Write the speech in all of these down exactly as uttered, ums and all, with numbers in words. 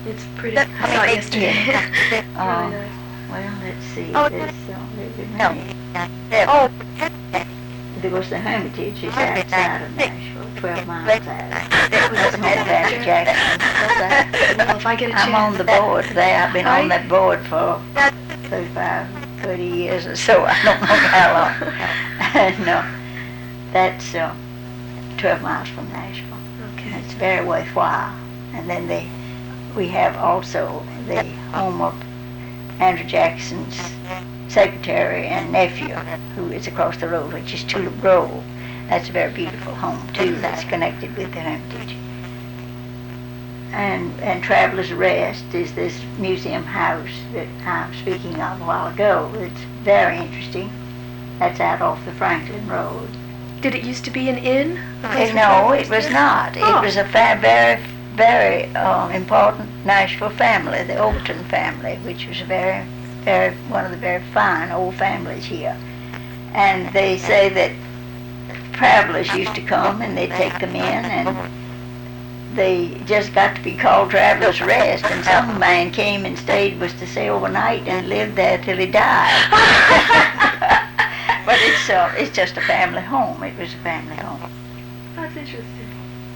It's pretty. I saw it yesterday. It's Oh, really nice. well, let's see. Oh, There's, uh, there's a No. name. Oh, There was the Hermitage is outside of Nashville, twelve miles out. That's met Andrew Jackson. Well, if I get a chance. I'm on the board there. I've been on Right. that board for thirty-five, thirty years or so. I don't know how long. No, that's uh, twelve miles from Nashville. Okay. It's very worthwhile. And then they, we have also the home of Andrew Jackson's secretary and nephew, who is across the road, which is Tulip Grove. That's a very beautiful home too. That's connected with the Hermitage. And and Traveller's Rest is this museum house that I'm speaking of a while ago. It's very interesting. That's out off the Franklin Road. Did it used to be an inn? A place for No, travelers it was to- not. Oh. It was a fa- very, very uh, important Nashville family, the Overton family, which was a very, very one of the very fine old families here. And they say that travelers used to come and they'd take them in, and they just got to be called Travelers Rest. And some man came and stayed, was to stay overnight and lived there till he died. But it's uh, it's just a family home. It was a family home. That's interesting.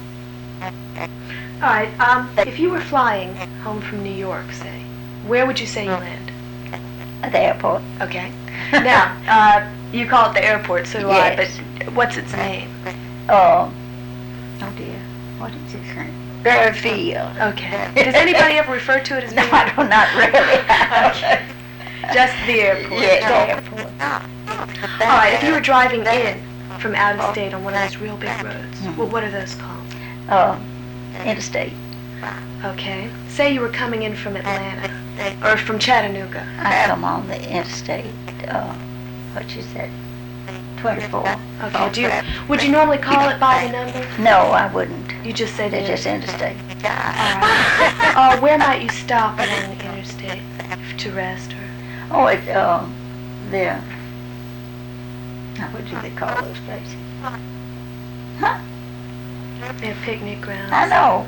All right. Um, if you were flying home from New York, say, where would you say you land? At the airport. Okay. Now, uh, you call it the airport, so do I. Yes. But what's its name? Oh, oh dear. What is its name? Berry Field. Okay. Does anybody ever refer to it as No, being? I don't, not really. Okay. Just the airport. Yeah, the airport. All right. If you were driving in from out of state on one of those real big roads, Mhm. well, what are those called? Uh, interstate. Okay. Say you were coming in from Atlanta or from Chattanooga. I come on the interstate. Uh, what you said? twenty-four. Okay. Do you, would you normally call it by the number? No, I wouldn't. You just say They're the just interstate. All right. Uh, where might you stop along the interstate to rest or? Oh, it, um, there. Now, what do they call those places? Huh? They have picnic grounds. I know.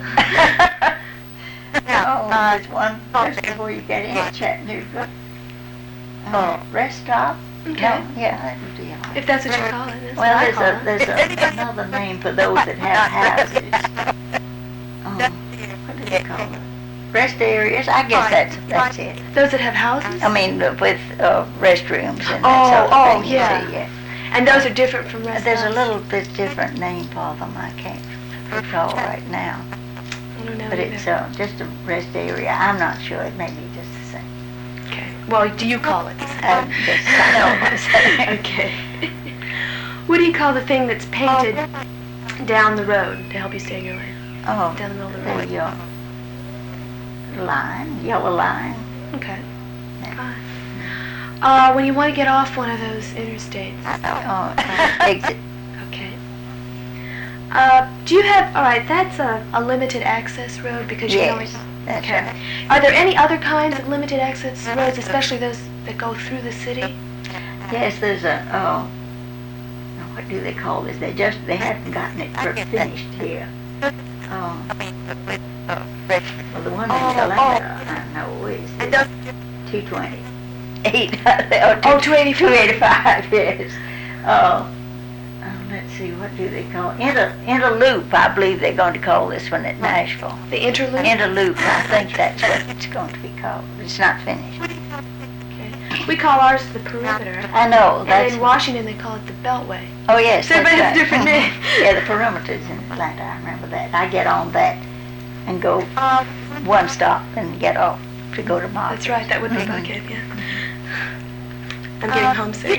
Oh, there's one just before you get in Chattanooga. Oh, rest stop? Okay. No, yeah, that would be all right. If that's what you call it. That's Well, what I there's call a, it. there's a, another name for those that have houses. Um, what do they call it? Rest areas? I guess that's, that's it. Those that have houses? I mean, uh, with uh, restrooms and Oh, that sort of oh, thing. you yeah. see, yeah. And those are different from rest There's a stops? little bit different name for them. I can't recall right now. I don't know But either. it's uh, just a rest area. I'm not sure. It may be just the same. Okay. Well, do you call it? Um, just, I know myself. Okay. What do you call the thing that's painted down the road to help you stay in your lane? Oh, Down the middle of the road. the uh, line, yellow line. Okay. Yeah. Fine. Uh, when you want to get off one of those interstates. Oh, exit. Okay. Uh, do you have, all right, that's a, a limited access road because you can only, Yes, that's okay. right. Are there any other kinds of limited access roads, especially those that go through the city? Yes, there's a, oh, what do they call this? They just, they haven't gotten it finished here. Oh, well, the one in Atlanta, I know, is two twenty. Eight, Oh, two eighty-five. two eighty-five, yes. Oh, oh, let's see, what do they call, Inter, Interloop, I believe they're going to call this one at Nashville. The interloop? Interloop, I think that's what it's going to be called. It's not finished. Okay. We call ours the perimeter. I know, And that's, in Washington they call it the Beltway. oh yes, So that's everybody has right. a different name. Yeah, the perimeter's in Atlanta, I remember that. I get on that and go one stop and get off to go to Market. That's right, that would make Mhm. like it, yeah. I'm getting homesick.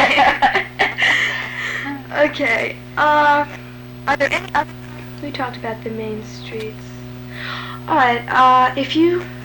Okay. Uh, are there any other? We talked about the main streets. All right. Uh, if you